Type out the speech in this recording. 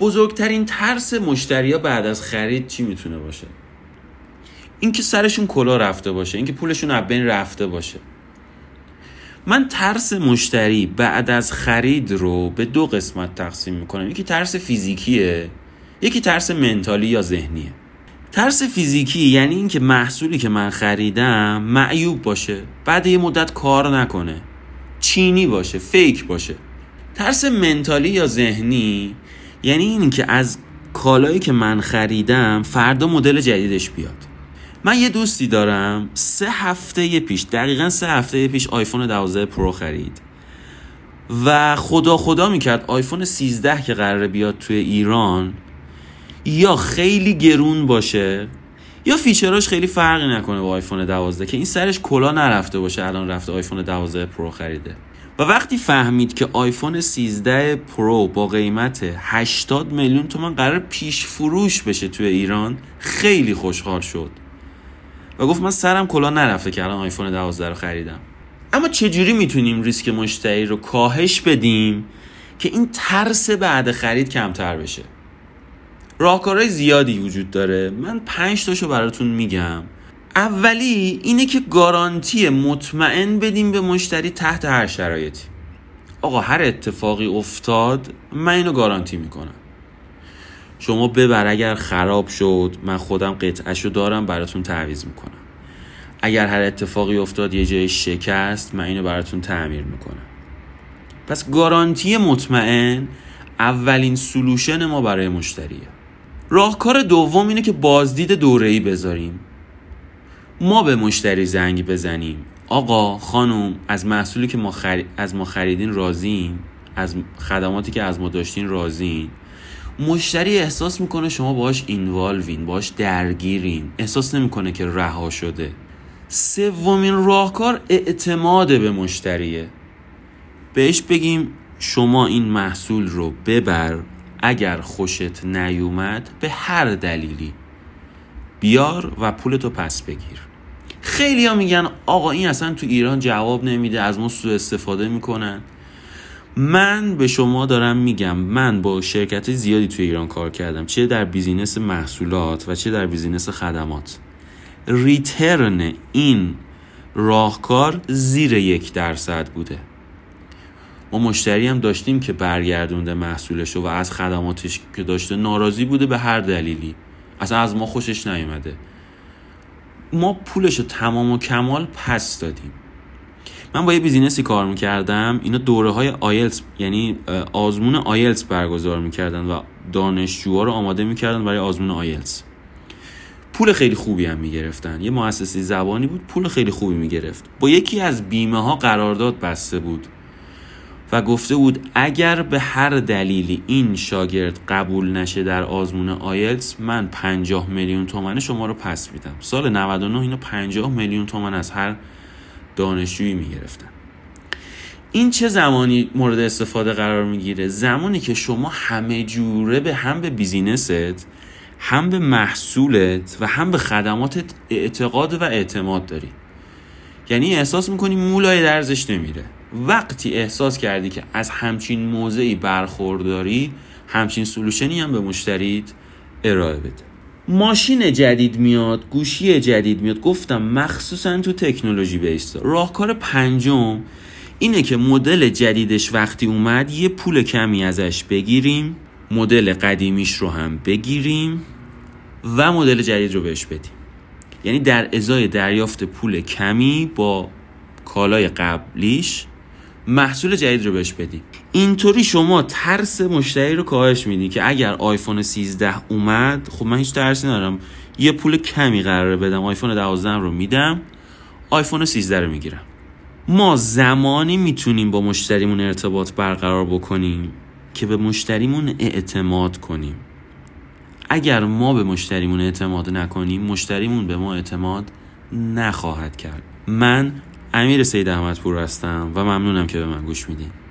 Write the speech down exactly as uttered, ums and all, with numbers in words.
بزرگترین ترس مشتریا بعد از خرید چی میتونه باشه؟ اینکه سرشون کلاه رفته باشه، اینکه پولشون از بین رفته باشه. من ترس مشتری بعد از خرید رو به دو قسمت تقسیم میکنم. یکی ترس فیزیکیه، یکی ترس منتالی یا ذهنیه. ترس فیزیکی یعنی اینکه محصولی که من خریدم معیوب باشه، بعد یه مدت کار نکنه، چینی باشه، فیک باشه. ترس منتالی یا ذهنی یعنی این که از کالایی که من خریدم فردا مدل جدیدش بیاد. من یه دوستی دارم سه هفته پیش دقیقاً سه هفته پیش آیفون دوازده پرو خرید و خدا خدا میکرد آیفون سیزده که قراره بیاد توی ایران یا خیلی گرون باشه یا فیچراش خیلی فرقی نکنه با آیفون دوازده، که این سرش کلا نرفته باشه الان رفته آیفون دوازده پرو خریده. و وقتی فهمید که آیفون سیزده پرو با قیمت هشتاد میلیون تومان قرار پیش فروش بشه توی ایران خیلی خوشحال شد و گفت من سرم کلا نرفته که الان آیفون دوازده رو خریدم. اما چجوری میتونیم ریسک مشتری رو کاهش بدیم که این ترس بعد خرید کمتر بشه؟ راهکارهای زیادی وجود داره، من پنج تاشو براتون میگم. اولی اینه که گارانتی مطمئن بدیم به مشتری تحت هر شرایطی. آقا هر اتفاقی افتاد من اینو گارانتی میکنم، شما ببر، اگر خراب شد من خودم قطعهشو دارم براتون تعویض میکنم، اگر هر اتفاقی افتاد یه جای شکست من اینو براتون تعمیر میکنم. پس گارانتی مطمئن اولین سولوشن ما برای مشتریه. راهکار دوم اینه که بازدید دوره‌ای بذاریم. ما به مشتری زنگ بزنیم، آقا خانم از محصولی که ما خرید از ما خریدین راضیین، از خدماتی که از ما داشتین راضیین. مشتری احساس میکنه شما باهاش اینوالوین، باهاش درگیرین، احساس نمیکنه که رها شده. سومین راهکار اعتماد به مشتریه. بهش بگیم شما این محصول رو ببر، اگر خوشت نیومد به هر دلیلی بیار و پولتو پس بگیر. خیلی ها میگن آقا این اصلا تو ایران جواب نمیده، از ما سوء استفاده میکنن. من به شما دارم میگم من با شرکت زیادی تو ایران کار کردم، چه در بیزینس محصولات و چه در بیزینس خدمات. ریترن این راهکار زیر یک درصد بوده. ما مشتری هم داشتیم که برگردونده محصولشو و از خدماتش که داشته ناراضی بوده به هر دلیلی، اصلا از ما خوشش نیومده، ما پولشو تمام و کمال پس دادیم. من با یه بیزینسی کار میکردم، اینا دوره های آیلتس یعنی آزمون آیلتس برگزار میکردن و دانشجوها رو آماده میکردن برای آزمون آیلتس. پول خیلی خوبی هم میگرفتن، یه مؤسسه زبانی بود، پول خیلی خوبی میگرفت. با یکی از بیمه ها قرارداد بسته بود و گفته بود اگر به هر دلیلی این شاگرد قبول نشه در آزمون آیلتس من پنجاه میلیون تومان شما رو پس میدم. سال نود و نه اینا پنجاه میلیون تومان از هر دانشجویی میگرفتن. این چه زمانی مورد استفاده قرار میگیره؟ زمانی که شما همه جوره به هم به بیزینست، هم به محصولت و هم به خدماتت اعتقاد و اعتماد داری. یعنی احساس میکنی مولای درزش نمیره. وقتی احساس کردی که از همچین موضعی برخورداری، همچین سولوشنی هم به مشتریت ارائه بده. ماشین جدید میاد، گوشی جدید میاد، گفتم مخصوصا تو تکنولوژی بیستا. راهکار پنجم اینه که مدل جدیدش وقتی اومد یه پول کمی ازش بگیریم، مدل قدیمیش رو هم بگیریم و مدل جدید رو بهش بدیم. یعنی در ازای دریافت پول کمی با کالای قبلیش محصول جدید رو بهش بدیم. اینطوری شما ترس مشتری رو کاهش میدی که اگر آیفون سیزده اومد، خب من هیچ ترسی ندارم، یه پول کمی قراره بدم، آیفون دوازده رو میدم، آیفون سیزده رو میگیرم. ما زمانی میتونیم با مشتریمون ارتباط برقرار بکنیم که به مشتریمون اعتماد کنیم. اگر ما به مشتریمون اعتماد نکنیم، مشتریمون به ما اعتماد نخواهد کرد. من امیر سید احمدپور هستم و ممنونم که به من گوش میدین.